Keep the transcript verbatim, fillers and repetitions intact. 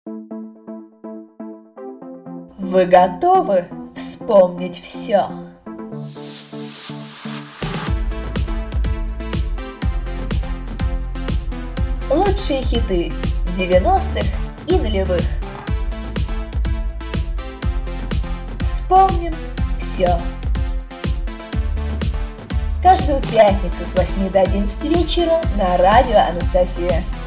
Вы готовы вспомнить все? Лучшие хиты девяностых и нулевых. Вспомним все. Каждую пятницу с восьми до одиннадцати вечера на радио Анастасия.